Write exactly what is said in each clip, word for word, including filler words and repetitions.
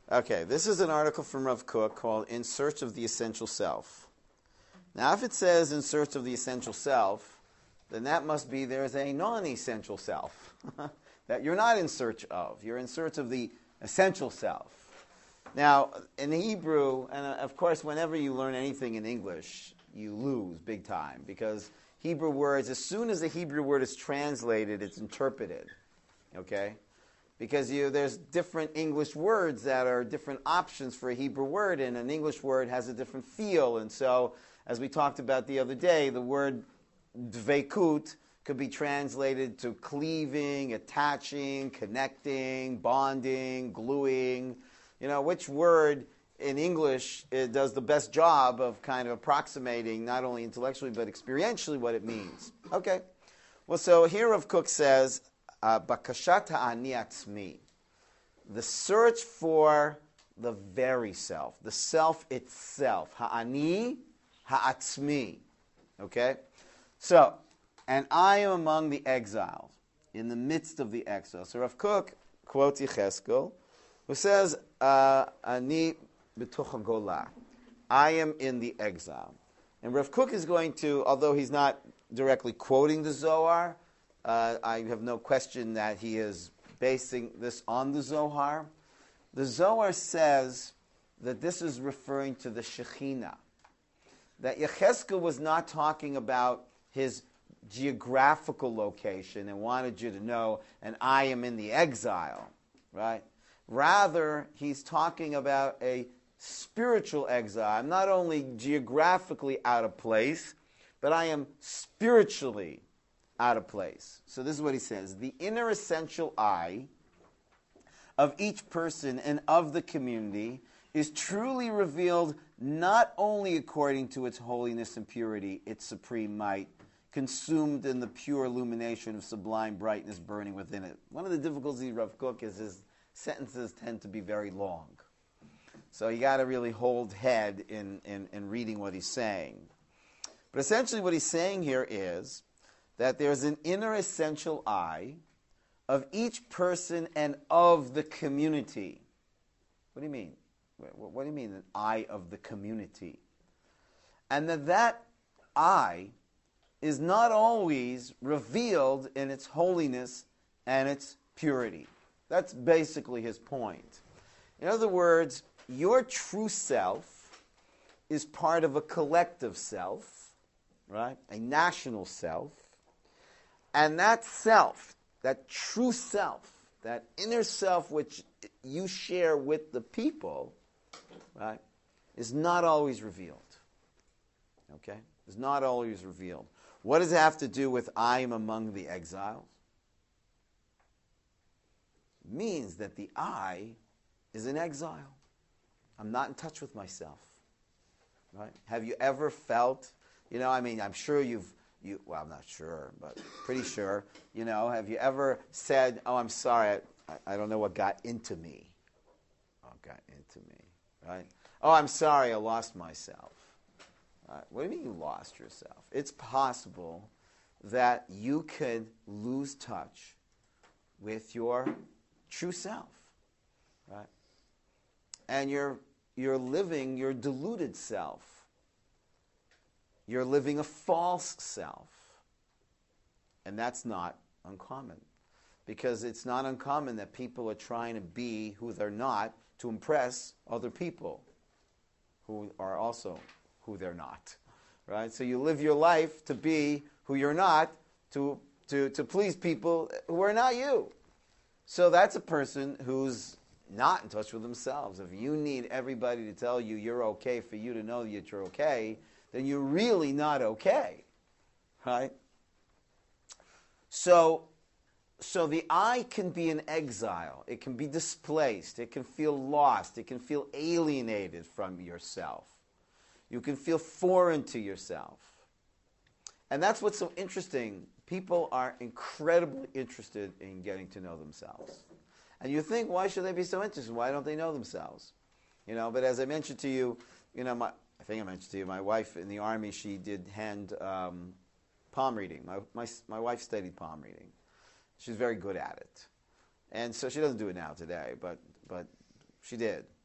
Okay, this is an article from Rav Kook called In Search of the Essential Self. Now, if it says In Search of the Essential Self, then that must be there's a non-essential self that you're not in search of. You're in search of the essential self. Now, in Hebrew, and of course, whenever you learn anything in English, you lose big time, because Hebrew words, as soon as the Hebrew word is translated, it's interpreted, okay? Because you, there's different English words that are different options for a Hebrew word, and an English word has a different feel. And so, as we talked about the other day, the word dveikut could be translated to cleaving, attaching, connecting, bonding, gluing. You know, which word in English it does the best job of kind of approximating, not only intellectually, but experientially what it means. Okay. Well, so here Rav Kook says, Bakashat ha'ani atzmi, the search for the very self, the self itself, ha'ani ha'atzmi. Okay? So, and I am among the exiles, in the midst of the exile. So Rav Kook quotes Yecheskel, who says, Ani b'toch hagolah, I am in the exile. And Rav Kook is going to, although he's not directly quoting the Zohar, uh, I have no question that he is basing this on the Zohar. The Zohar says that this is referring to the Shekhinah, that Yecheskel was not talking about his geographical location and wanted you to know, and I am in the exile, right? Rather, he's talking about a spiritual exile. I'm not only geographically out of place, but I am spiritually out of place. So this is what he says. The inner essential I of each person and of the community is truly revealed not only according to its holiness and purity, its supreme might, consumed in the pure illumination of sublime brightness burning within it. One of the difficulties of Rav Kook is his sentences tend to be very long. So you got to really hold head in, in, in reading what he's saying. But essentially what he's saying here is that there's an inner essential I of each person and of the community. What do you mean? What do you mean, an I of the community? And that that I is not always revealed in its holiness and its purity. That's basically his point. In other words, your true self is part of a collective self, right? A national self. And that self, that true self, that inner self which you share with the people, right, is not always revealed. Okay? Is not always revealed. What does it have to do with I am among the exiles? It means that the I is in exile. I'm not in touch with myself. Right? Have you ever felt, you know, I mean, I'm sure you've, you, well, I'm not sure, but pretty sure, you know, have you ever said, oh, I'm sorry, I, I don't know what got into me. Oh, got into me, right? Oh, I'm sorry, I lost myself. Right. What do you mean you lost yourself? It's possible that you could lose touch with your true self, right? And you're you're living your deluded self. You're living a false self. And that's not uncommon. Because it's not uncommon that people are trying to be who they're not to impress other people who are also who they're not, right? So you live your life to be who you're not, to, to, to please people who are not you. So that's a person who's not in touch with themselves. If you need everybody to tell you you're okay for you to know that you're okay, then you're really not okay, right? So, so the I can be in exile. It can be displaced. It can feel lost. It can feel alienated from yourself. You can feel foreign to yourself. And that's what's so interesting. People are incredibly interested in getting to know themselves. And you think, why should they be so interested? Why don't they know themselves? You know, but as I mentioned to you, you know, my, I think I mentioned to you, my wife in the Army, she did hand um, palm reading. My, my, my wife studied palm reading. She's very good at it. And so she doesn't do it now today, but, but she did.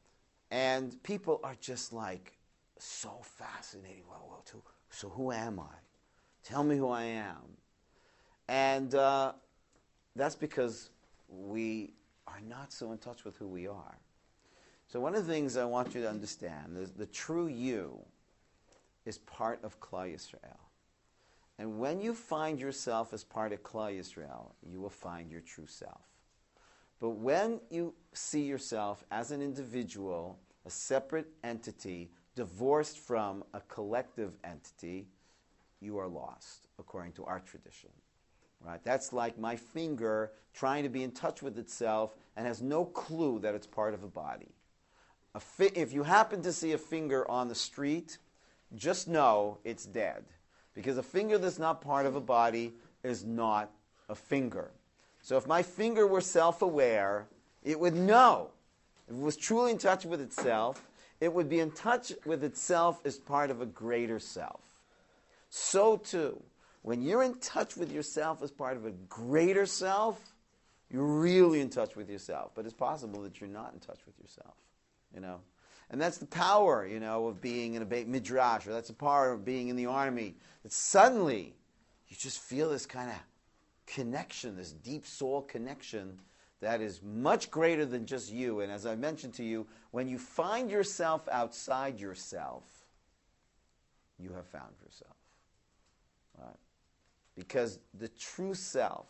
And people are just like so fascinated. Well, well, so, so who am I? Tell me who I am. And uh, that's because we are not so in touch with who we are. So one of the things I want you to understand is the true you is part of Klal Yisrael. And when you find yourself as part of Klal Yisrael, you will find your true self. But when you see yourself as an individual, a separate entity, divorced from a collective entity, you are lost, according to our tradition. Right? That's like my finger trying to be in touch with itself and has no clue that it's part of a body. A fi- if you happen to see a finger on the street, just know it's dead. Because a finger that's not part of a body is not a finger. So if my finger were self-aware, it would know. If it was truly in touch with itself, it would be in touch with itself as part of a greater self. So too, when you're in touch with yourself as part of a greater self, you're really in touch with yourself. But it's possible that you're not in touch with yourself, you know. And that's the power, you know, of being in a Beit Midrash, or that's the power of being in the army. That suddenly, you just feel this kind of connection, this deep soul connection that is much greater than just you. And as I mentioned to you, when you find yourself outside yourself, you have found yourself. Right? Because the true self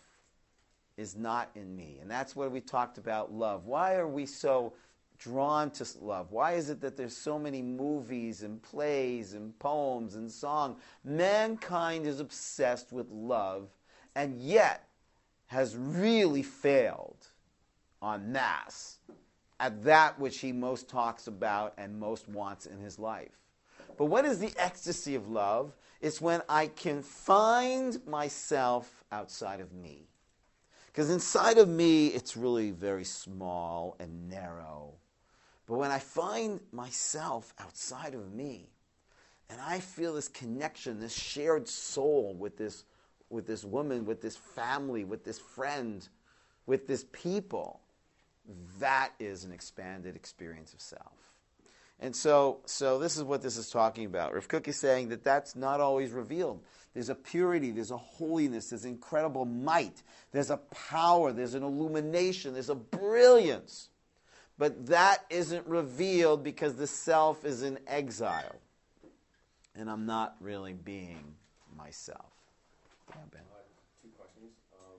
is not in me. And that's what we talked about love. Why are we so drawn to love? Why is it that there's so many movies and plays and poems and song? Mankind is obsessed with love and yet has really failed en masse at that which he most talks about and most wants in his life. But what is the ecstasy of love? It's when I can find myself outside of me. Because inside of me, it's really very small and narrow. But when I find myself outside of me, and I feel this connection, this shared soul with this, with this woman, with this family, with this friend, with this people, that is an expanded experience of self. And so, so this is what this is talking about. Rav Kook is saying that that's not always revealed. There's a purity, there's a holiness, there's incredible might, there's a power, there's an illumination, there's a brilliance. But that isn't revealed because the self is in exile. And I'm not really being myself. Yeah, Ben. Uh, two questions. Um,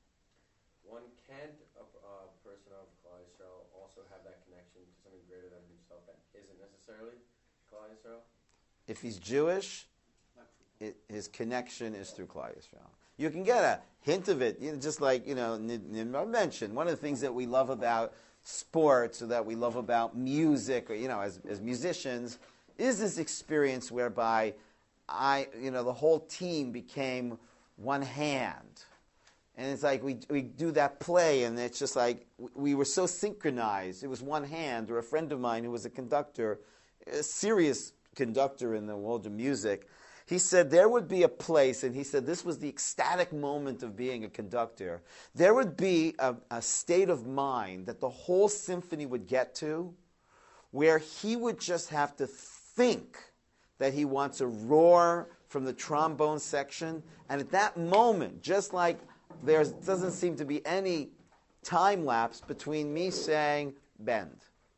one, can't a, a person of Klal Yisrael also have that connection to something greater than himself that isn't necessarily Klal Yisrael? If he's Jewish, it, his connection is through Klal Yisrael. You can get a hint of it, you know, just like, you know, Nimrod mentioned. One of the things that we love about sports or that we love about music, or, you know, as, as musicians, is this experience whereby I, you know, the whole team became one hand. And it's like we we do that play, and it's just like we were so synchronized. It was one hand. Or a friend of mine who was a conductor, a serious conductor in the world of music, he said there would be a place, and he said this was the ecstatic moment of being a conductor. There would be a, a state of mind that the whole symphony would get to, where he would just have to think that he wants a roar from the trombone section, and at that moment, just like there doesn't seem to be any time lapse between me saying, bend.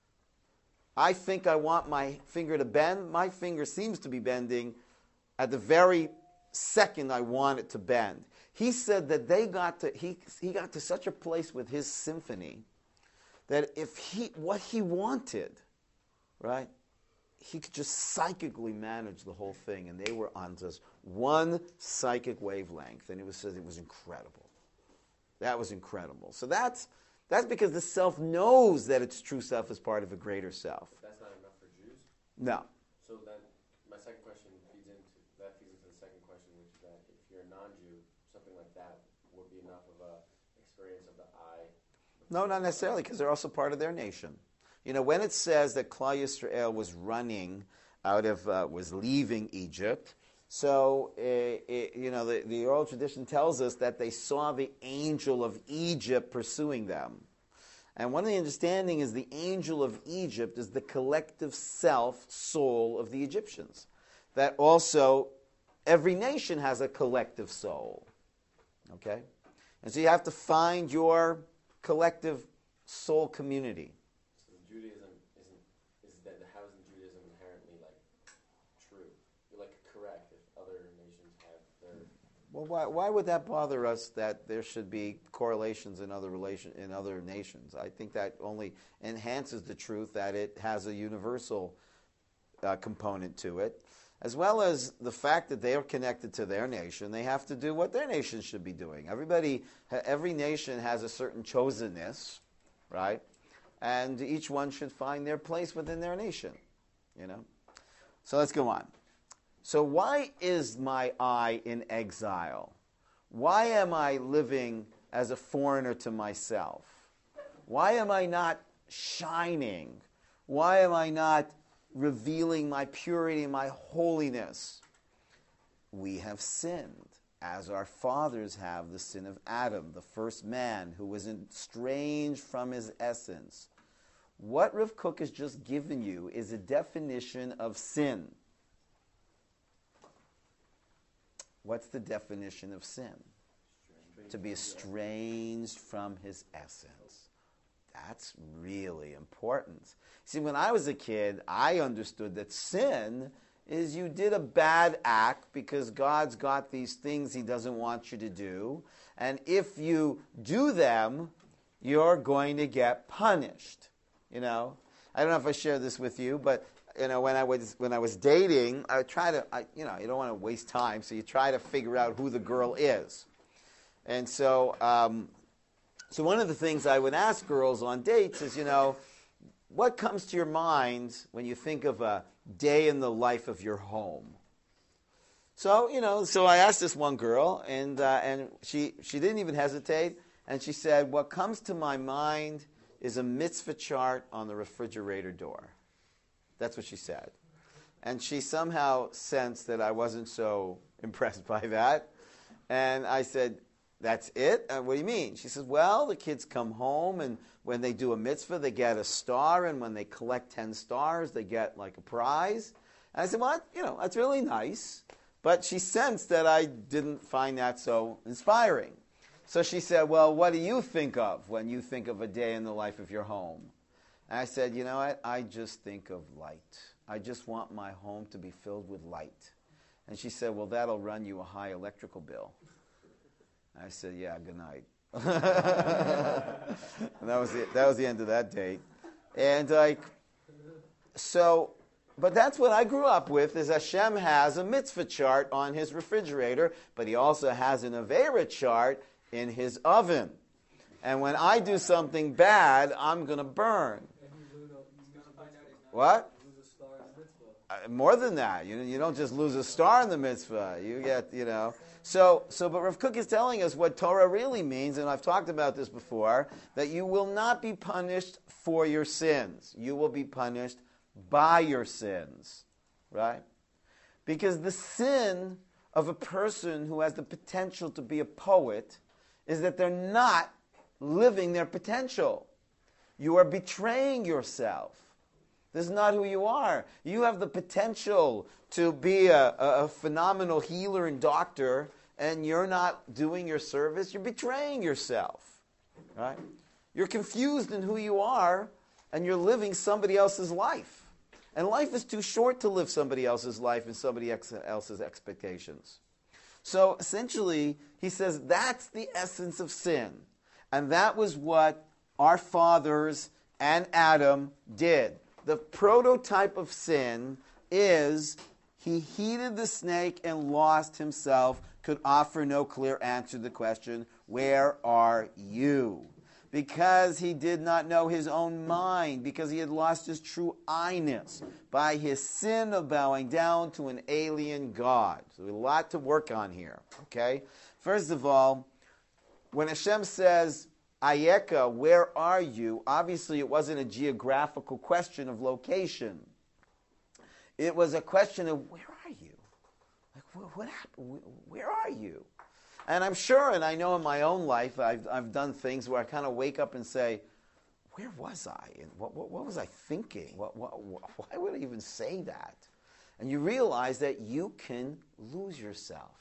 I think I want my finger to bend. My finger seems to be bending at the very second I want it to bend. He said that they got to, he, he got to such a place with his symphony that if he, what he wanted, right, he could just psychically manage the whole thing, and they were on just one psychic wavelength, and it was it was incredible. That was incredible. So that's that's because the self knows that its true self is part of a greater self. But that's not enough for Jews? No. So then my second question feeds into that feeds into the second question, which is that if you're a non-Jew, something like that would be enough of a experience of the I. No, not necessarily, because they're also part of their nation. You know, when it says that Klal Yisrael was running out of, uh, was leaving Egypt, so, uh, it, you know, the, the oral tradition tells us that they saw the angel of Egypt pursuing them. And one of the understanding is the angel of Egypt is the collective self, soul of the Egyptians. That also, every nation has a collective soul. Okay? And so you have to find your collective soul community. So Judaism isn't, is that, how is Judaism inherently, like, true? Like, correct if other nations have their... Well, why, why would that bother us that there should be correlations in other relation in other nations? I think that only enhances the truth that it has a universal uh, component to it, as well as the fact that they are connected to their nation. They have to do what their nation should be doing. Everybody, every nation has a certain chosenness, right? And each one should find their place within their nation, you know? So let's go on. So why is my I in exile? Why am I living as a foreigner to myself? Why am I not shining? Why am I not revealing my purity and my holiness? We have sinned, as our fathers have the sin of Adam, the first man who was estranged from his essence. What Rav Kook has just given you is a definition of sin. What's the definition of sin? To be estranged from his essence. That's really important. See, when I was a kid, I understood that sin is you did a bad act because God's got these things he doesn't want you to do. And if you do them, you're going to get punished. You know? I don't know if I shared this with you, but you know, when I was when I was dating, I would try to, I, you know, you don't want to waste time, so you try to figure out who the girl is. And so, um, so one of the things I would ask girls on dates is, you know, what comes to your mind when you think of a day in the life of your home? So, you know, so I asked this one girl, and uh, and she she didn't even hesitate, and she said, what comes to my mind is a mitzvah chart on the refrigerator door. That's what she said. And she somehow sensed that I wasn't so impressed by that. And I said, that's it? Uh, what do you mean? She says, well, the kids come home, and when they do a mitzvah, they get a star, and when they collect ten stars, they get like a prize. And I said, well, you know, that's really nice. But she sensed that I didn't find that so inspiring. So she said, well, what do you think of when you think of a day in the life of your home? And I said, you know what? I just think of light. I just want my home to be filled with light. And she said, well, that'll run you a high electrical bill. I said, yeah, good night. And that was the, that was the end of that date. And like, so, but that's what I grew up with, is Hashem has a mitzvah chart on his refrigerator, but he also has an Avera chart in his oven. And when I do something bad, I'm going to burn. What? Uh, more than that. You, you don't just lose a star in the mitzvah. You get, you know. So, so, but Rav Kook is telling us what Torah really means, and I've talked about this before, that you will not be punished for your sins. You will be punished by your sins. Right? Because the sin of a person who has the potential to be a poet is that they're not living their potential. You are betraying yourself. This is not who you are. You have the potential to be a, a, a phenomenal healer and doctor, and you're not doing your service. You're betraying yourself. Right? You're confused in who you are, and you're living somebody else's life. And life is too short to live somebody else's life and somebody ex- else's expectations. So essentially, he says that's the essence of sin. And that was what our fathers and Adam did. The prototype of sin is he heeded the snake and lost himself, could offer no clear answer to the question, where are you? Because he did not know his own mind, because he had lost his true I-ness by his sin of bowing down to an alien God. So a lot to work on here, okay? First of all, when Hashem says, Ayeka, where are you? Obviously, it wasn't a geographical question of location. It was a question of, where are you? Like, what, what happened? Where are you? And I'm sure, and I know in my own life, I've, I've done things where I kind of wake up and say, where was I? And what, what, what was I thinking? What, what, why would I even say that? And you realize that you can lose yourself.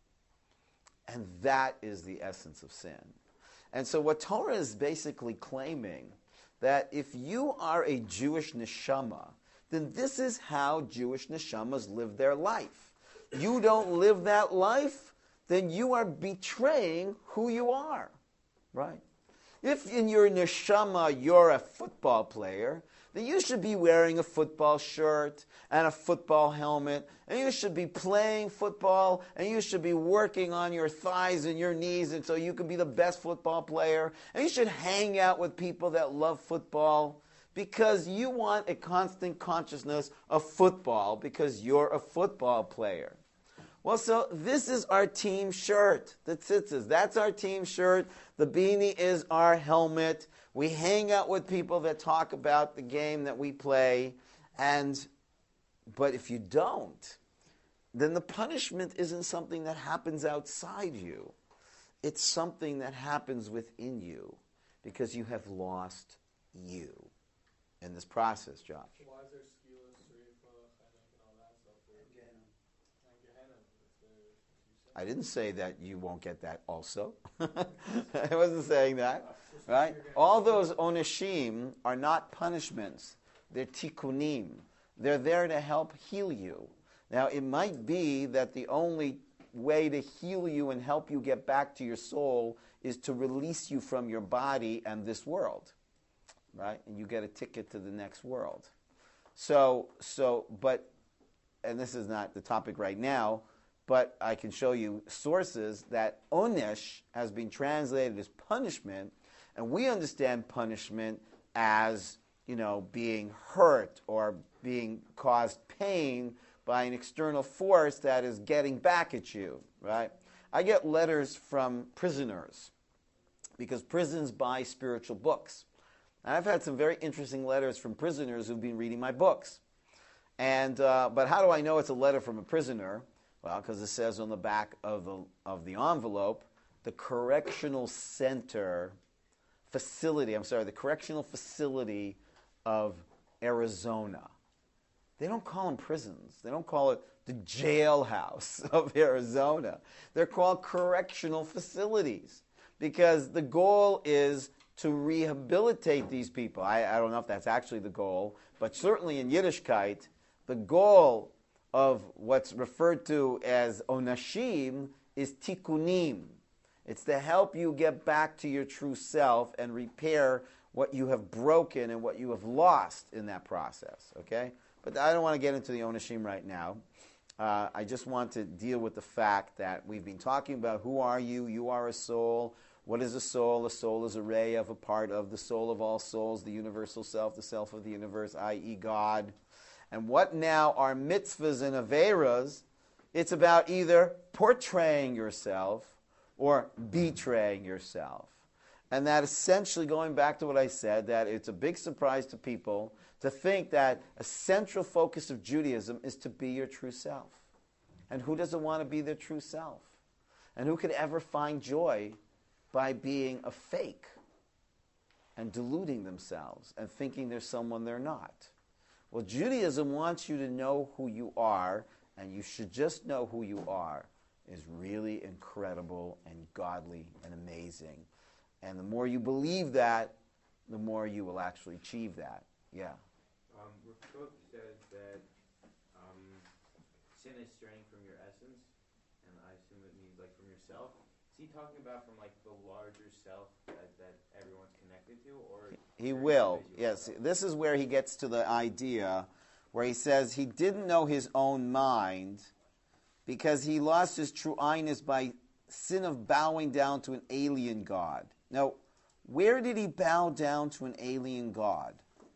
And that is the essence of sin. And so what Torah is basically claiming, that if you are a Jewish neshama, then this is how Jewish neshamas live their life. You don't live that life, then you are betraying who you are. Right? If in your neshama you're a football player, then you should be wearing a football shirt and a football helmet, and you should be playing football, and you should be working on your thighs and your knees, and so you can be the best football player, and you should hang out with people that love football, because you want a constant consciousness of football, because you're a football player. Well, so this is our team shirt, the tzitzis. That's our team shirt. The beanie is our helmet. We hang out with people that talk about the game that we play. And, but if you don't, then the punishment isn't something that happens outside you. It's something that happens within you because you have lost you in this process, Josh. Why is there skila, srifa, chenek, and all that stuff? And Gehenna. And Gehenna. I didn't say that you won't get that also. I wasn't saying that. Right? All those oneshim are not punishments. They're tikkunim. They're there to help heal you. Now, it might be that the only way to heal you and help you get back to your soul is to release you from your body and this world. Right? And you get a ticket to the next world. So, so, but, and this is not the topic right now, but I can show you sources that onesh has been translated as punishment, and we understand punishment as, you know, being hurt or being caused pain by an external force that is getting back at you, right? I get letters from prisoners because prisons buy spiritual books. And I've had some very interesting letters from prisoners who've been reading my books. And uh, but how do I know it's a letter from a prisoner? Well, because it says on the back of the of the envelope, the correctional center facility, I'm sorry, the correctional facility of Arizona. They don't call them prisons. They don't call it the jailhouse of Arizona. They're called correctional facilities because the goal is to rehabilitate these people. I, I don't know if that's actually the goal, but certainly in Yiddishkeit, the goal of what's referred to as onashim is tikkunim. It's to help you get back to your true self and repair what you have broken and what you have lost in that process, okay? But I don't want to get into the onashim right now. Uh, I just want to deal with the fact that we've been talking about who are you? You are a soul. What is a soul? A soul is a ray of a part of the soul of all souls, the universal self, the self of the universe, that is. God. And what now are mitzvahs and averas? It's about either portraying yourself or betraying yourself. And that essentially, going back to what I said, that it's a big surprise to people to think that a central focus of Judaism is to be your true self. And who doesn't want to be their true self? And who could ever find joy by being a fake and deluding themselves and thinking they're someone they're not? Well, Judaism wants you to know who you are, and you should just know who you are is really incredible and godly and amazing. And the more you believe that, the more you will actually achieve that. Yeah. Um, Rav says that um, sin is straying from your essence, and I assume it means like from yourself. Is he talking about from like the larger self that, that everyone's connected to, or he will? Yes, self? This is where he gets to the idea where he says he didn't know his own mind because he lost his true eyes by sin of bowing down to an alien god. Now, where did he bow down to an alien god?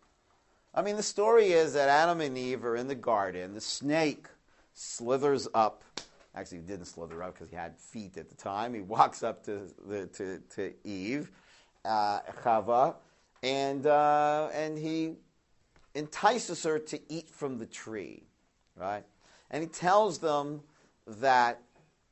I mean, the story is that Adam and Eve are in the garden. The snake slithers up. Actually, he didn't slither up because he had feet at the time. He walks up to the, to, to Eve, uh, Chava, and uh, and he entices her to eat from the tree, right? And he tells them that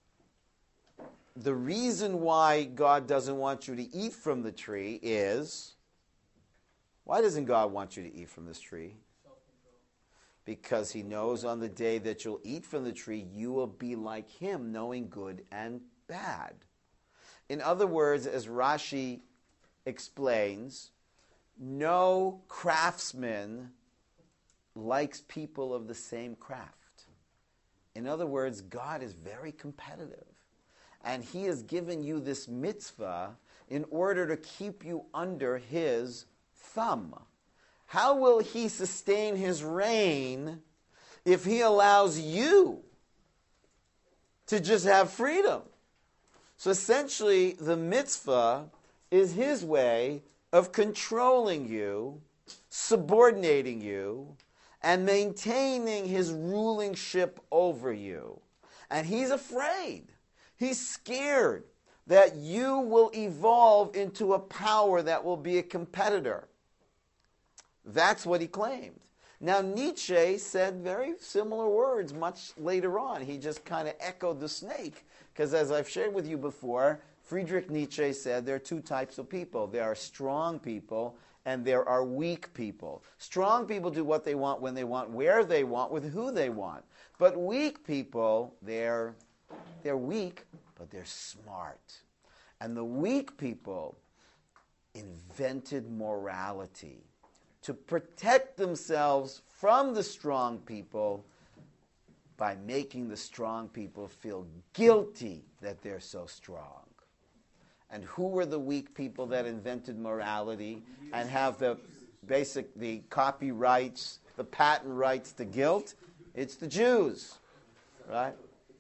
the reason why God doesn't want you to eat from the tree is Why doesn't God want you to eat from this tree? Self-control. Because he knows on the day that you'll eat from the tree, you will be like him, knowing good and bad. In other words, as Rashi explains, no craftsman likes people of the same craft. In other words, God is very competitive. And he has given you this mitzvah in order to keep you under his thumb. How will he sustain his reign if he allows you to just have freedom? So essentially, the mitzvah is his way of controlling you, subordinating you, and maintaining his rulingship over you. And he's afraid. He's scared that you will evolve into a power that will be a competitor. That's what he claimed. Now, Nietzsche said very similar words much later on. He just kind of echoed the snake. Because as I've shared with you before, Friedrich Nietzsche said there are two types of people. There are strong people and there are weak people. Strong people do what they want, when they want, where they want, with who they want. But weak people, they're, they're weak, but they're smart. And the weak people invented morality to protect themselves from the strong people by making the strong people feel guilty that they're so strong. And who were the weak people that invented morality and have the basic, the copyrights, the patent rights to guilt? It's the Jews, right?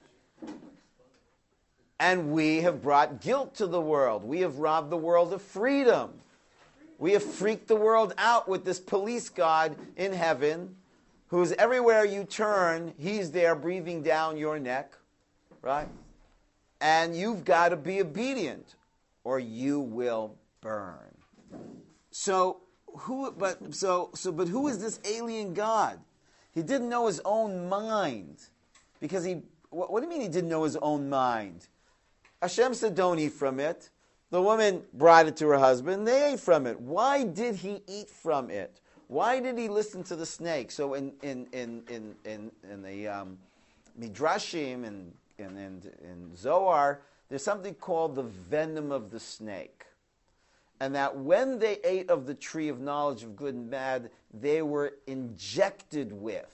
And we have brought guilt to the world. We have robbed the world of freedom. We have freaked the world out with this police god in heaven who's everywhere you turn, he's there breathing down your neck, right? And you've got to be obedient or you will burn. So who but so so but who is this alien god? He didn't know his own mind. Because he what, what do you mean he didn't know his own mind? Hashem said don't eat from it. The woman brought it to her husband. They ate from it. Why did he eat from it? Why did he listen to the snake? So in in in in in, in the um, Midrashim and in, in, in Zohar, there's something called the venom of the snake, and that when they ate of the tree of knowledge of good and bad, they were injected with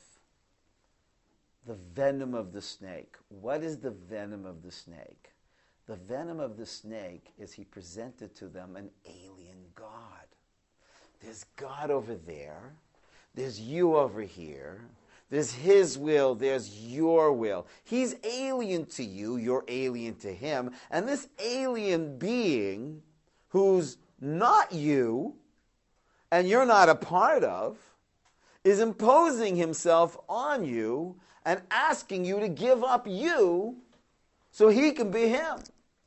the venom of the snake. What is the venom of the snake? The venom of the snake is he presented to them an alien god. There's God over there. There's you over here. There's his will. There's your will. He's alien to you. You're alien to him. And this alien being who's not you and you're not a part of is imposing himself on you and asking you to give up you so he can be him.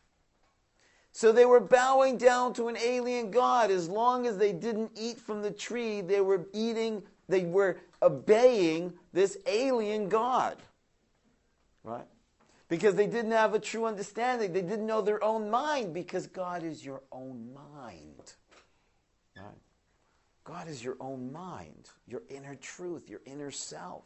So they were bowing down to an alien god. As long as they didn't eat from the tree, they were eating, they were obeying this alien god. Right? Because they didn't have a true understanding. They didn't know their own mind, because God is your own mind. Right? God is your own mind, your inner truth, your inner self.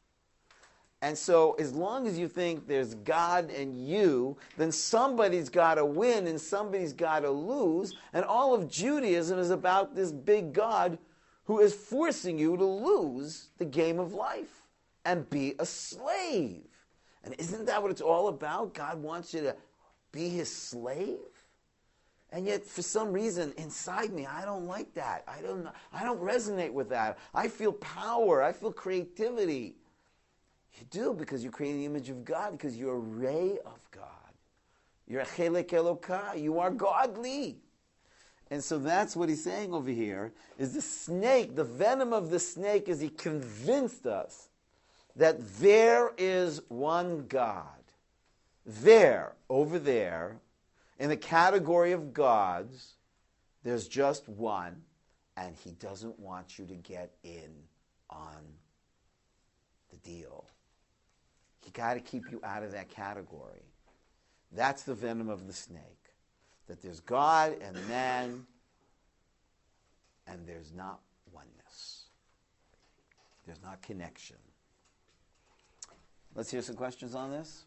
And so as long as you think there's God and you, then somebody's got to win and somebody's got to lose. And all of Judaism is about this big God who is forcing you to lose the game of life and be a slave. And isn't that what it's all about? God wants you to be his slave? And yet, for some reason, inside me, I don't like that. I don't, I don't resonate with that. I feel power. I feel creativity. You do, because you're creating the image of God, because you're a ray of God. You're a chelek Elokah. You are godly. And so that's what he's saying over here, is the snake, the venom of the snake, is he convinced us that there is one God. There, over there, in the category of gods, there's just one, and he doesn't want you to get in on the deal. He got to keep you out of that category. That's the venom of the snake. That there's God and man, and there's not oneness. There's not connection. Let's hear some questions on this.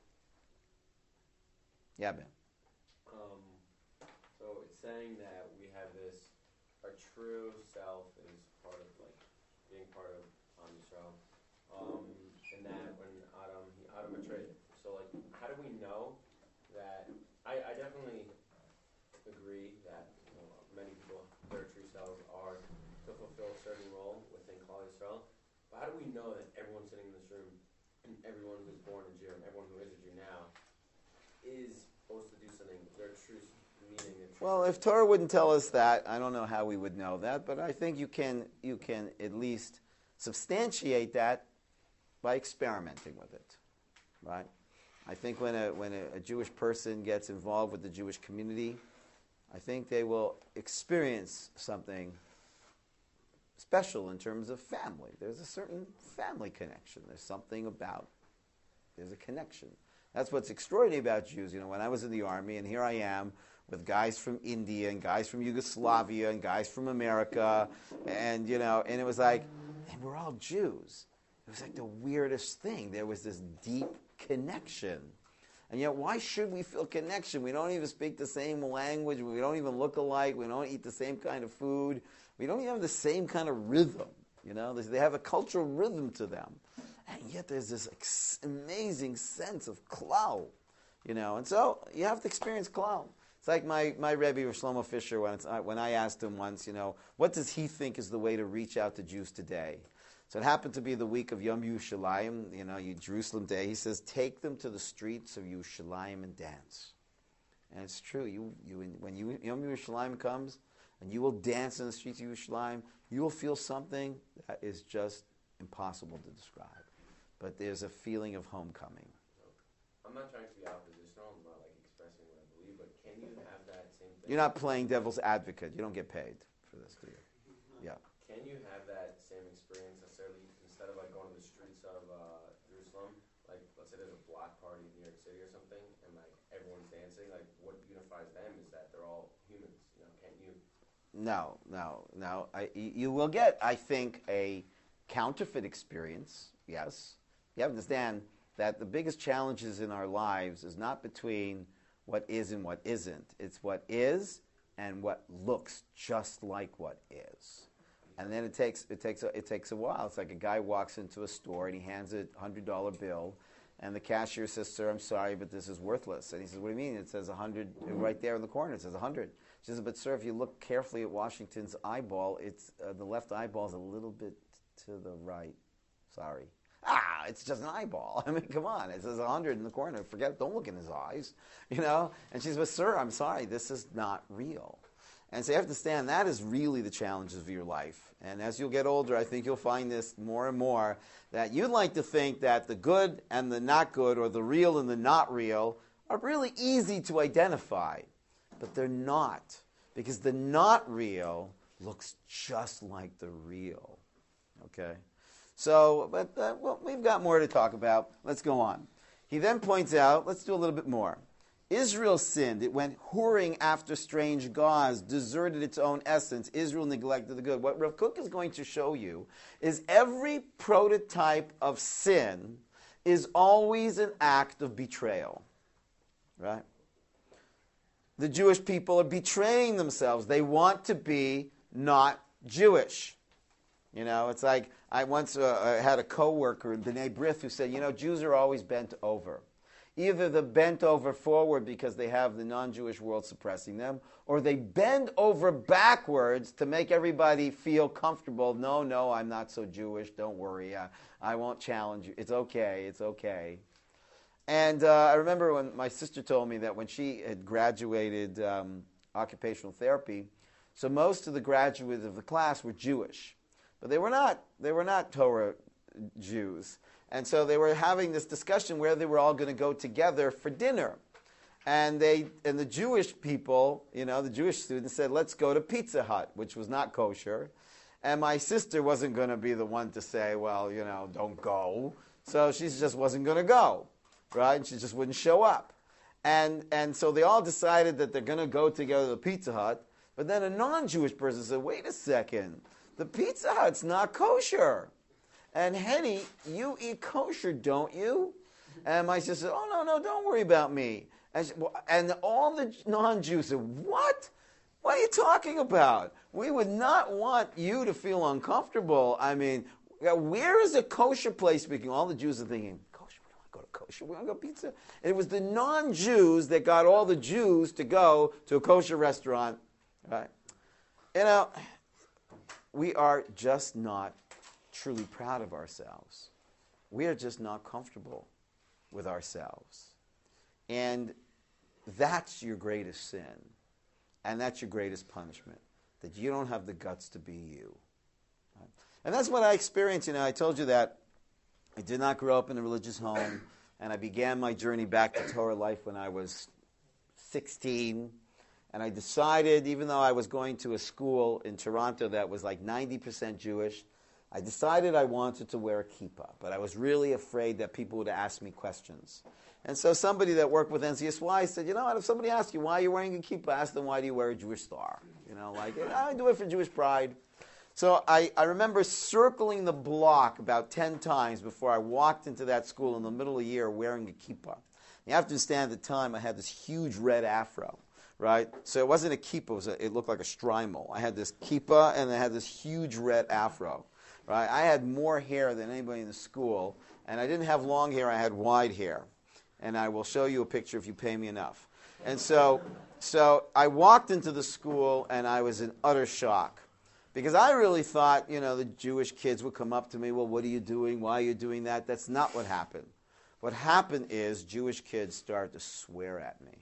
Yeah, Ben. Um, so it's saying that we have this, our true self is part of, like, being part of Am Yisrael. Um, and that when Adam, he, Adam betrayed it. So, like, how do we know that, I, I definitely agree that, you know, many people, their true selves are to fulfill a certain role within Klal Yisrael. But how do we know that everyone sitting in this room, and everyone who's born a Jew, and everyone who is a Jew now, is supposed to do something, their true meaning? Their true Well, if Torah wouldn't tell us that, I don't know how we would know that, but I think you can you can at least substantiate that by experimenting with it, right? I think when a when a, a Jewish person gets involved with the Jewish community, I think they will experience something special in terms of family. There's a certain family connection. There's something about, there's a connection. That's what's extraordinary about Jews. You know, when I was in the army, and here I am with guys from India and guys from Yugoslavia and guys from America, and you know, and it was like, and we're all Jews. It was like the weirdest thing. There was this deep connection. And yet, why should we feel connection? We don't even speak the same language. We don't even look alike. We don't eat the same kind of food. We don't even have the same kind of rhythm. You know, they have a cultural rhythm to them. And yet there's this ex- amazing sense of klal, you know. And so you have to experience klal. It's like my, my Rebbe, Shlomo Fisher, when, it's, when I asked him once, you know, what does he think is the way to reach out to Jews today? So it happened to be the week of Yom Yerushalayim, you know, Jerusalem Day. He says, take them to the streets of Yerushalayim and dance. And it's true. You, you, when you, Yom Yerushalayim comes, and you will dance in the streets of Yerushalayim, you will feel something that is just impossible to describe. But there's a feeling of homecoming. I'm not trying to be oppositional. I'm not, like, expressing what I believe, but can you have that same thing? You're not playing devil's advocate. You don't get paid for this, do you? Yeah. Can you have that same experience necessarily instead of, like, going to the streets of uh, Jerusalem? Like, let's say there's a block party in New York City or something, and, like, everyone's dancing. Like, what unifies them is that they're all humans. You know, can't you? No, no, no. I, you will get, I think, a counterfeit experience, yes. You have to understand that the biggest challenges in our lives is not between what is and what isn't. It's what is and what looks just like what is. And then it takes it takes a, it takes a while. It's like a guy walks into a store and he hands a one hundred dollar bill, and the cashier says, "Sir, I'm sorry, but this is worthless." And he says, "What do you mean?" It says one hundred right there in the corner. It says one hundred. She says, "But sir, if you look carefully at Washington's eyeball, it's uh, the left eyeball is a little bit to the right. Sorry." Ah, it's just an eyeball. I mean, come on. It says one hundred in the corner. Forget it. Don't look in his eyes, you know. And she says, "But sir, I'm sorry. This is not real." And so you have to understand that is really the challenges of your life. And as you'll get older, I think you'll find this more and more, that you'd like to think that the good and the not good, or the real and the not real, are really easy to identify. But they're not. Because the not real looks just like the real. Okay? So, but uh, well, we've got more to talk about. Let's go on. He then points out, let's do a little bit more. Israel sinned. It went whoring after strange gods, deserted its own essence. Israel neglected the good. What Rav Kook is going to show you is every prototype of sin is always an act of betrayal. Right? The Jewish people are betraying themselves. They want to be not Jewish. You know, it's like I once uh, had a coworker in B'nai B'rith who said, you know, Jews are always bent over. Either they're bent over forward because they have the non-Jewish world suppressing them, or they bend over backwards to make everybody feel comfortable. No, no, I'm not so Jewish. Don't worry. I, I won't challenge you. It's okay. It's okay. And uh, I remember when my sister told me that when she had graduated um, occupational therapy, so most of the graduates of the class were Jewish. But they were not, they were not Torah Jews. And so they were having this discussion where they were all going to go together for dinner. And they and the Jewish people, you know, the Jewish students said, let's go to Pizza Hut, which was not kosher. And my sister wasn't going to be the one to say, well, you know, don't go. So she just wasn't going to go, right? And she just wouldn't show up. And and so they all decided that they're going to go together to Pizza Hut. But then a non-Jewish person said, wait a second. the Pizza Hut's not kosher. And Henny, you eat kosher, don't you? And my sister said, oh, no, no, don't worry about me. And, she, well, and all the non-Jews said, what? What are you talking about? We would not want you to feel uncomfortable. I mean, where is a kosher place speaking? All the Jews are thinking, kosher, we don't want to go to kosher, we want to go pizza. And it was the non-Jews that got all the Jews to go to a kosher restaurant. Right? You know, we are just not truly proud of ourselves. We are just not comfortable with ourselves. And that's your greatest sin. And that's your greatest punishment, that you don't have the guts to be you. Right? And that's what I experienced. You know, I told you that I did not grow up in a religious home, and I began my journey back to Torah life when I was sixteen. And I decided, even though I was going to a school in Toronto that was like ninety percent Jewish, I decided I wanted to wear a kippah. But I was really afraid that people would ask me questions. And so somebody that worked with N C S Y said, you know what, if somebody asks you why you're wearing a kippah, ask them why do you wear a Jewish star? You know, like, I do it for Jewish pride. So I, I remember circling the block about ten times before I walked into that school in the middle of the year wearing a kippah. You have to understand, at the time, I had this huge red afro. Right? So it wasn't a kippah, it, was a, it looked like a shtreimel. I had this kippah and I had this huge red afro. Right? I had more hair than anybody in the school, and I didn't have long hair, I had wide hair. And I will show you a picture if you pay me enough. And so, so I walked into the school and I was in utter shock. Because I really thought, you know, the Jewish kids would come up to me, well, what are you doing? Why are you doing that? That's not what happened. What happened is Jewish kids started to swear at me.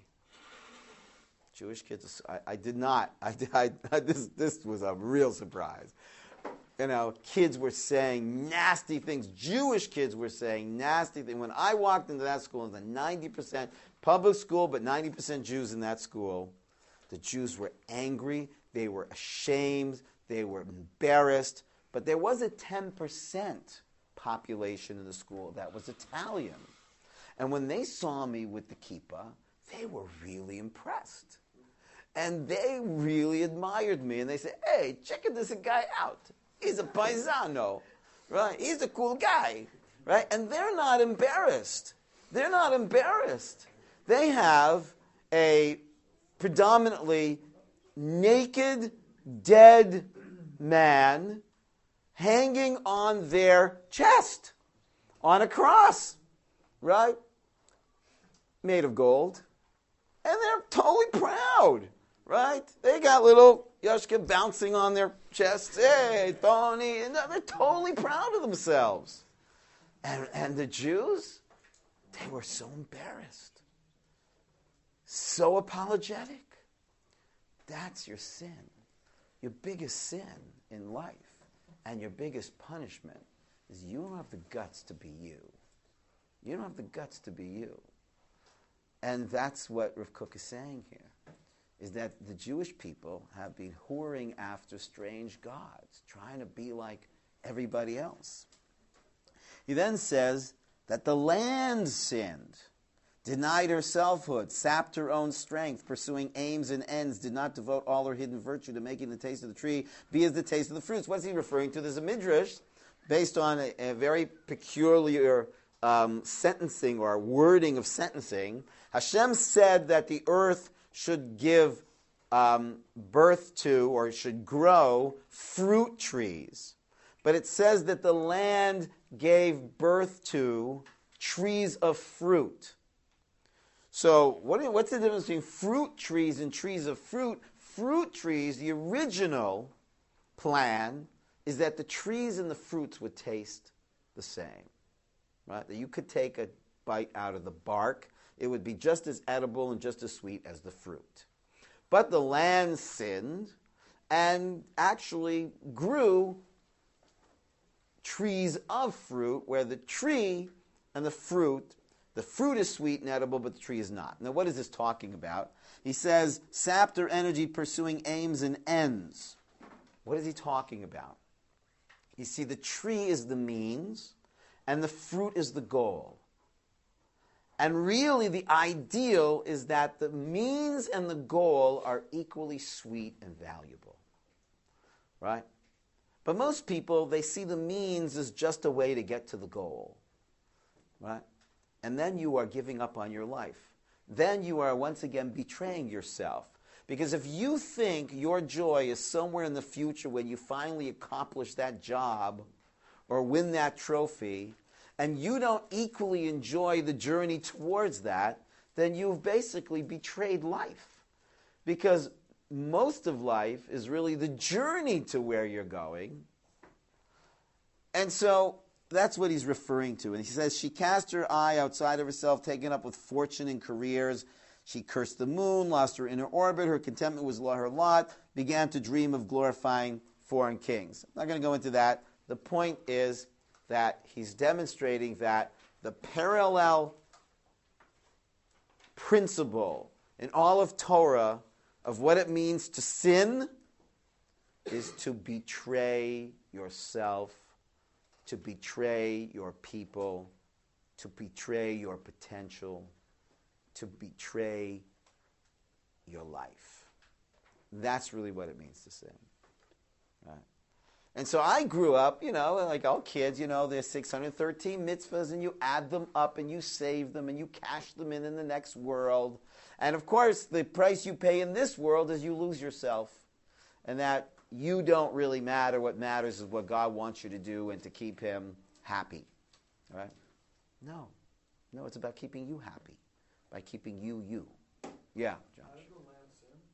Jewish kids, I, I did not. I, I, I, this, this was a real surprise. You know, kids were saying nasty things. Jewish kids were saying nasty things. When I walked into that school, it was a ninety percent public school, but ninety percent Jews in that school. The Jews were angry. They were ashamed. They were embarrassed. But there was a ten percent population in the school that was Italian. And when they saw me with the kippah, they were really impressed. And they really admired me. And they said, hey, check this guy out. He's a paisano, right? He's a cool guy, right? And they're not embarrassed. They're not embarrassed. They have a predominantly naked, dead man hanging on their chest on a cross, right? Made of gold. And they're totally proud, right? They got little Yoshka bouncing on their chests. Hey, Tony. And they're totally proud of themselves. And, and the Jews, they were so embarrassed. So apologetic. That's your sin. Your biggest sin in life and your biggest punishment is you don't have the guts to be you. You don't have the guts to be you. And that's what Rav Kook is saying here, is that the Jewish people have been whoring after strange gods, trying to be like everybody else. He then says that the land sinned, denied her selfhood, sapped her own strength, pursuing aims and ends, did not devote all her hidden virtue to making the taste of the tree be as the taste of the fruits. What's he referring to? There's a midrash based on a, a very peculiar um, sentencing or wording of sentencing. Hashem said that the earth should give um, birth to, or should grow, fruit trees. But it says that the land gave birth to trees of fruit. So what, what's the difference between fruit trees and trees of fruit? Fruit trees, the original plan is that the trees and the fruits would taste the same. Right? That you could take a bite out of the bark. It would be just as edible and just as sweet as the fruit. But the land sinned and actually grew trees of fruit, where the tree and the fruit, the fruit is sweet and edible, but the tree is not. Now, what is this talking about? He says, sapped her energy pursuing aims and ends. What is he talking about? You see, the tree is the means, and the fruit is the goal. And really, the ideal is that the means and the goal are equally sweet and valuable. Right? But most people, they see the means as just a way to get to the goal, right? And then you are giving up on your life. Then you are once again betraying yourself. Because if you think your joy is somewhere in the future when you finally accomplish that job or win that trophy, and you don't equally enjoy the journey towards that, then you've basically betrayed life. Because most of life is really the journey to where you're going. And so that's what he's referring to. And he says, she cast her eye outside of herself, taken up with fortune and careers. She cursed the moon, lost her inner orbit. Her contentment was her lot, began to dream of glorifying foreign kings. I'm not going to go into that. The point is that he's demonstrating that the parallel principle in all of Torah of what it means to sin is to betray yourself, to betray your people, to betray your potential, to betray your life. That's really what it means to sin. Right? And so I grew up, you know, like all kids, you know, there's six hundred thirteen mitzvahs, and you add them up and you save them and you cash them in in the next world. And of course, the price you pay in this world is you lose yourself, and that you don't really matter. What matters is what God wants you to do and to keep him happy. Right? No. No, it's about keeping you happy, by keeping you, you. Yeah, Josh. How does the lamb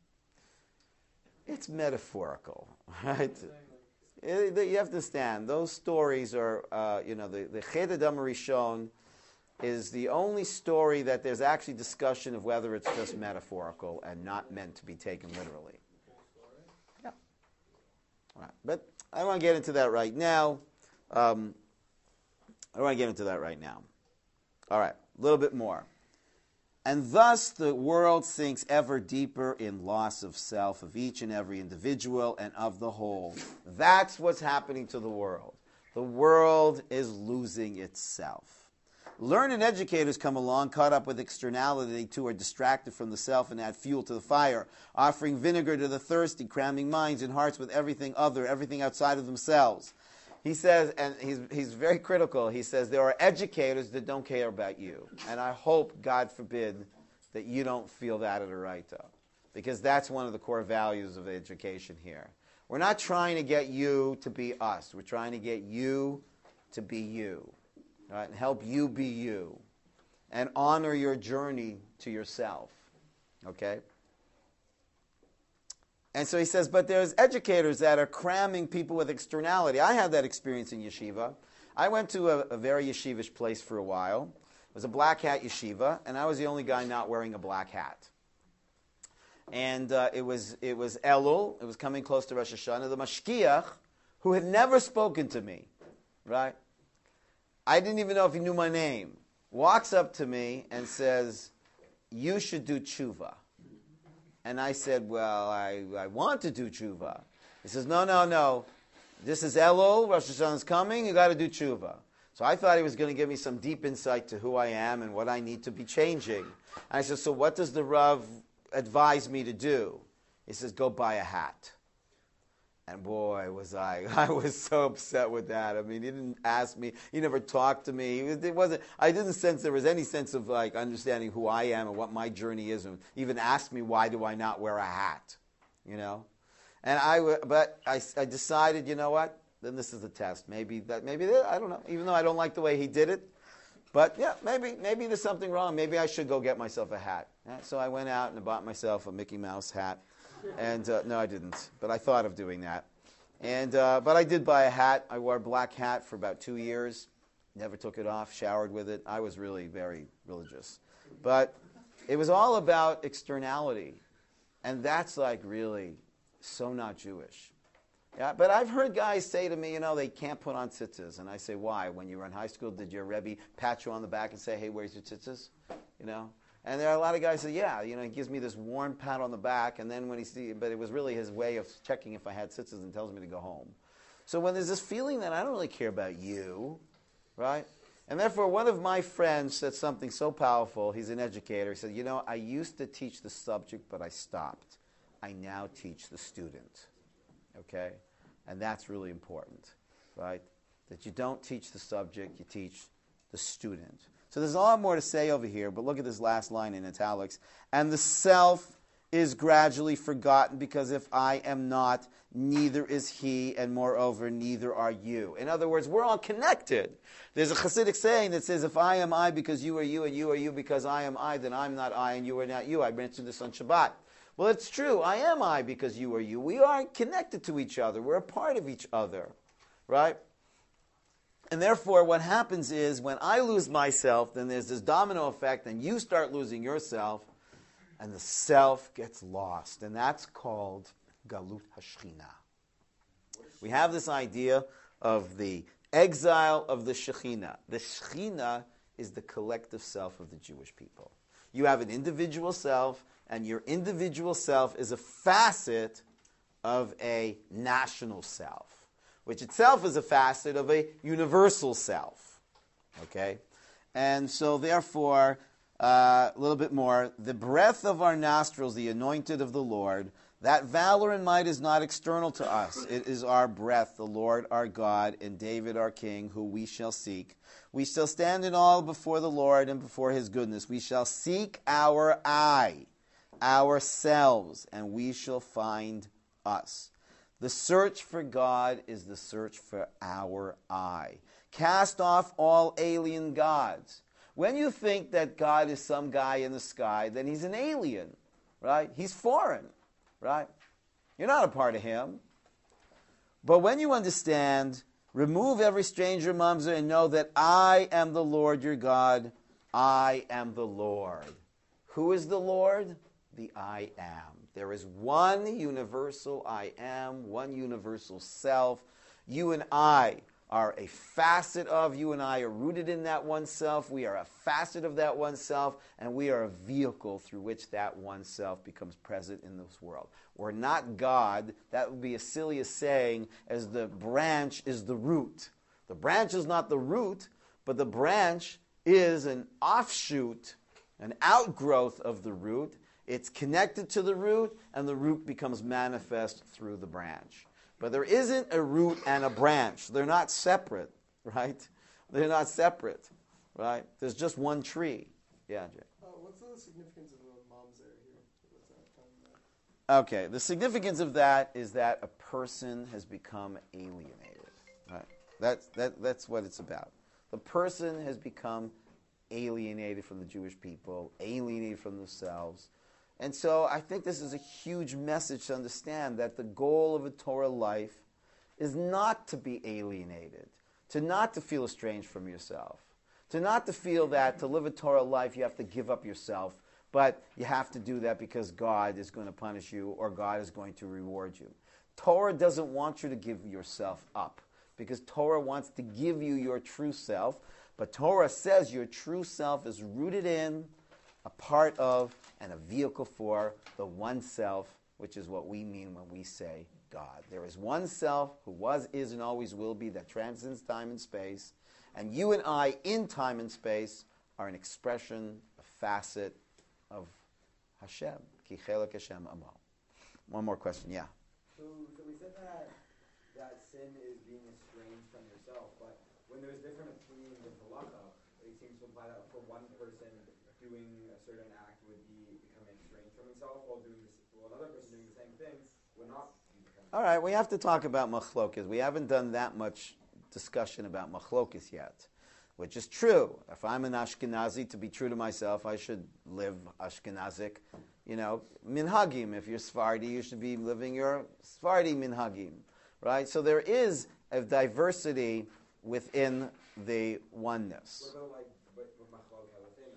sin? It's metaphorical, right? Saying, like, It- it- you have to understand, those stories are, uh, you know, the, the Chet Adam Rishon is the only story that there's actually discussion of whether it's just metaphorical and not meant to be taken literally. whole story. Yeah. All right. But I don't want to get into that right now. Um, I don't want to get into that right now. All right, a little bit more. And thus the world sinks ever deeper in loss of self, of each and every individual and of the whole. That's what's happening to the world. The world is losing itself. Learned educators come along, caught up with externality. They too are distracted from the self and add fuel to the fire, offering vinegar to the thirsty, cramming minds and hearts with everything other, everything outside of themselves. He says, and he's, he's very critical, he says, there are educators that don't care about you. And I hope, God forbid, that you don't feel that at Araita. Because that's one of the core values of education here. We're not trying to get you to be us. We're trying to get you to be you. Right? And help you be you. And honor your journey to yourself. Okay? And so he says, but there's educators that are cramming people with externality. I had that experience in yeshiva. I went to a, a very yeshivish place for a while. It was a black hat yeshiva, and I was the only guy not wearing a black hat. And uh, it was it was Elul. It was coming close to Rosh Hashanah. The mashkiach, who had never spoken to me, right? I didn't even know if he knew my name, walks up to me and says, you should do tshuva. And I said, well, I, I want to do tshuva. He says, no, no, no. This is Elul, Rosh Hashanah is coming, you got to do tshuva. So I thought he was going to give me some deep insight to who I am and what I need to be changing. And I said, so what does the Rav advise me to do? He says, go buy a hat. And boy, was I, I was so upset with that. I mean, he didn't ask me, he never talked to me. It wasn't, I didn't sense there was any sense of like understanding who I am and what my journey is, and even asked me, why do I not wear a hat? You know? And I, but I, I decided, you know what? Then this is the test. Maybe that, maybe that, I don't know. Even though I don't like the way he did it, but yeah, maybe, maybe there's something wrong. Maybe I should go get myself a hat. Yeah, so I went out and bought myself a Mickey Mouse hat. And uh, no, I didn't. But I thought of doing that. And uh, but I did buy a hat. I wore a black hat for about two years. Never took it off. Showered with it. I was really very religious. But it was all about externality, and that's like really so not Jewish. Yeah. But I've heard guys say to me, you know, they can't put on tzitzis, and I say, why? When you were in high school, did your Rebbe pat you on the back and say, hey, where's your tzitzis? You know. And there are a lot of guys that, yeah, you know, he gives me this warm pat on the back, and then when he see, but it was really his way of checking if I had tzitzis and tells me to go home. So when there's this feeling that I don't really care about you, right? And therefore, one of my friends said something so powerful. He's an educator. He said, you know, I used to teach the subject, but I stopped. I now teach the student. Okay? And that's really important, right? That you don't teach the subject, you teach the student. So there's a lot more to say over here, but look at this last line in italics. And the self is gradually forgotten, because if I am not, neither is he, and moreover, neither are you. In other words, we're all connected. There's a Hasidic saying that says, if I am I because you are you, and you are you because I am I, then I'm not I and you are not you. I mentioned this on Shabbat. Well, it's true. I am I because you are you. We are connected to each other. We're a part of each other, right? And therefore, what happens is, when I lose myself, then there's this domino effect, and you start losing yourself, and the self gets lost. And that's called Galut HaShechina. We have this idea of the exile of the Shechina. The Shechina is the collective self of the Jewish people. You have an individual self, and your individual self is a facet of a national self, which itself is a facet of a universal self. Okay? And so, therefore, uh, a little bit more, the breath of our nostrils, the anointed of the Lord, that valor and might is not external to us. It is our breath, the Lord our God, and David our King, who we shall seek. We shall stand in awe before the Lord and before his goodness. We shall seek our I, ourselves, and we shall find us. The search for God is the search for our I. Cast off all alien gods. When you think that God is some guy in the sky, then he's an alien, right? He's foreign, right? You're not a part of him. But when you understand, remove every stranger mamzer and know that I am the Lord your God. I am the Lord. Who is the Lord? The I am. There is one universal I am, one universal self. You and I are a facet of, you and I are rooted in that one self. We are a facet of that one self, and we are a vehicle through which that one self becomes present in this world. We're not God. That would be as silly as saying as the branch is the root. The branch is not the root, but the branch is an offshoot, an outgrowth of the root. It's connected to the root, and the root becomes manifest through the branch. But there isn't a root and a branch. They're not separate, right? They're not separate, right? There's just one tree. Yeah, Jay. Uh, what's the significance of the mamzer here? What's that talking about? Okay, the significance of that is that a person has become alienated, right? That's, that, that's what it's about. The person has become alienated from the Jewish people, alienated from themselves. And so I think this is a huge message to understand that the goal of a Torah life is not to be alienated, to not to feel estranged from yourself, to not to feel that to live a Torah life you have to give up yourself, but you have to do that because God is going to punish you or God is going to reward you. Torah doesn't want you to give yourself up, because Torah wants to give you your true self, but Torah says your true self is rooted in, a part of, and a vehicle for the one self, which is what we mean when we say God. There is one self who was, is, and always will be, that transcends time and space, and you and I in time and space are an expression, a facet of Hashem. Ki chelek Hashem amo. One more question, yeah. So, so we said that that sin is being estranged from yourself, but when there's different opinions in halakha, it seems to imply that for one person doing a certain act would be becoming estranged from himself, while doing this, while another person doing the same thing would not be becoming. All right, we have to talk about machlokas. We haven't done that much discussion about machlokas yet, which is true. If I'm an Ashkenazi, to be true to myself, I should live Ashkenazic. You know, minhagim. If you're Sephardi, you should be living your Sephardi minhagim, right? So there is a diversity within the oneness. What about like with, with machlokah within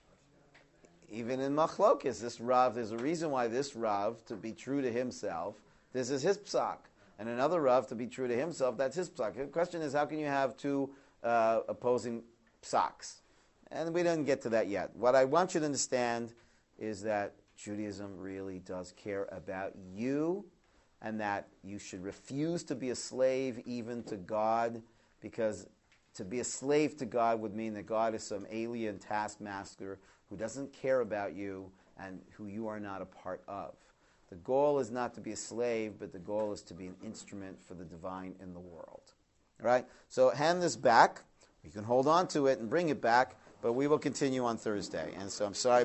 Ashkenaz? Even in machlokes, this Rav, there's a reason why this Rav, to be true to himself, this is his psak. And another Rav, to be true to himself, that's his psak. The question is, how can you have two uh, opposing psaks? And we didn't get to that yet. What I want you to understand is that Judaism really does care about you, and that you should refuse to be a slave even to God, because to be a slave to God would mean that God is some alien taskmaster who doesn't care about you and who you are not a part of. The goal is not to be a slave, but the goal is to be an instrument for the divine in the world. All right? So hand this back. You can hold on to it and bring it back, but we will continue on Thursday. And so I'm sorry.